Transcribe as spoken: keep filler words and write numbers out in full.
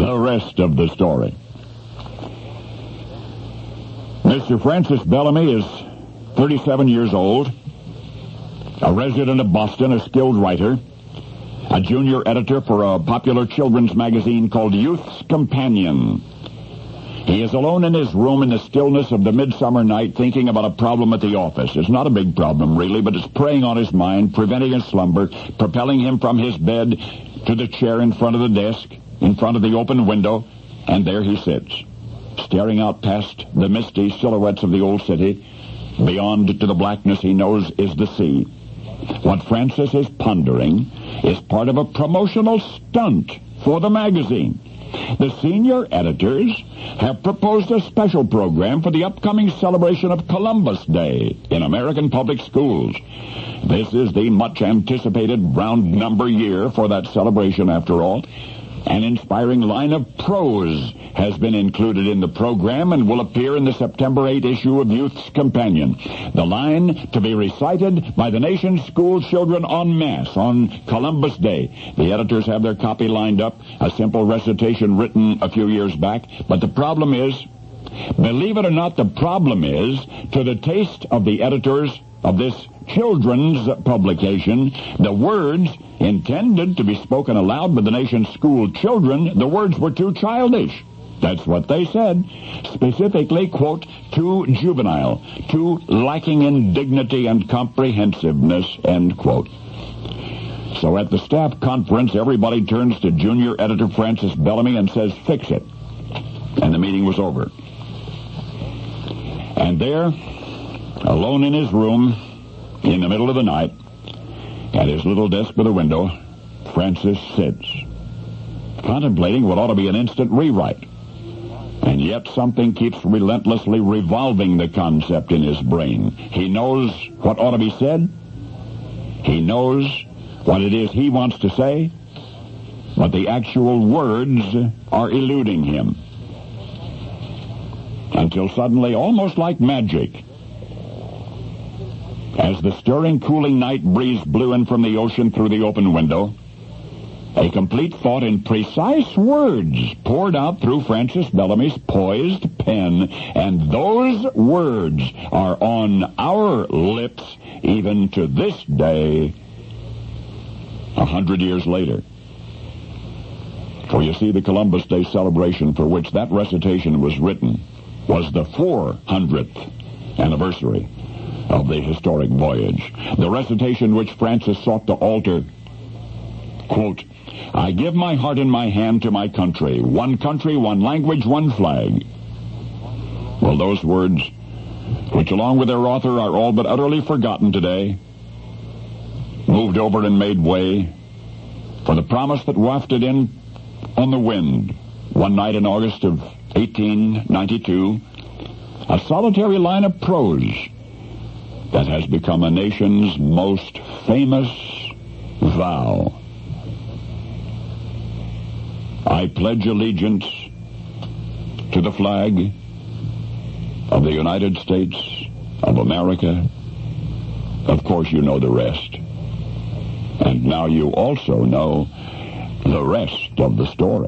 the rest of the story. Mister Francis Bellamy is thirty-seven years old, a resident of Boston, a skilled writer, a junior editor for a popular children's magazine called Youth's Companion. He is alone in his room in the stillness of the midsummer night thinking about a problem at the office. It's not a big problem, really, but it's preying on his mind, preventing his slumber, propelling him from his bed to the chair in front of the desk, in front of the open window, and there he sits, staring out past the misty silhouettes of the old city. Beyond to the blackness he knows is the sea. What Francis is pondering is part of a promotional stunt for the magazine. The senior editors have proposed a special program for the upcoming celebration of Columbus Day in American public schools. This is the much-anticipated round number year for that celebration, after all. An inspiring line of prose has been included in the program and will appear in the September eighth issue of Youth's Companion. The line to be recited by the nation's school children en masse on Columbus Day. The editors have their copy lined up, a simple recitation written a few years back. But the problem is, believe it or not, the problem is, to the taste of the editors of this children's publication, the words intended to be spoken aloud by the nation's school children, the words were too childish. That's what they said. Specifically, quote, too juvenile, too lacking in dignity and comprehensiveness, end quote. So at the staff conference, everybody turns to junior editor Francis Bellamy and says, fix it. And the meeting was over. And there, alone in his room, in the middle of the night, at his little desk by the window, Francis sits, contemplating what ought to be an instant rewrite. And yet something keeps relentlessly revolving the concept in his brain. He knows what ought to be said. He knows what it is he wants to say, but the actual words are eluding him. Until suddenly, almost like magic, as the stirring, cooling night breeze blew in from the ocean through the open window, a complete thought in precise words poured out through Francis Bellamy's poised pen, and those words are on our lips even to this day, a hundred years later. For you see, the Columbus Day celebration for which that recitation was written was the four hundredth anniversary of the historic voyage. The recitation which Francis sought to alter, quote, I give my heart and my hand to my country, one country, one language, one flag. Well, those words, which along with their author are all but utterly forgotten today, moved over and made way for the promise that wafted in on the wind one night in August of eighteen ninety-two, a solitary line of prose that has become a nation's most famous vow. I pledge allegiance to the flag of the United States of America. Of course, you know the rest. And now you also know the rest of the story.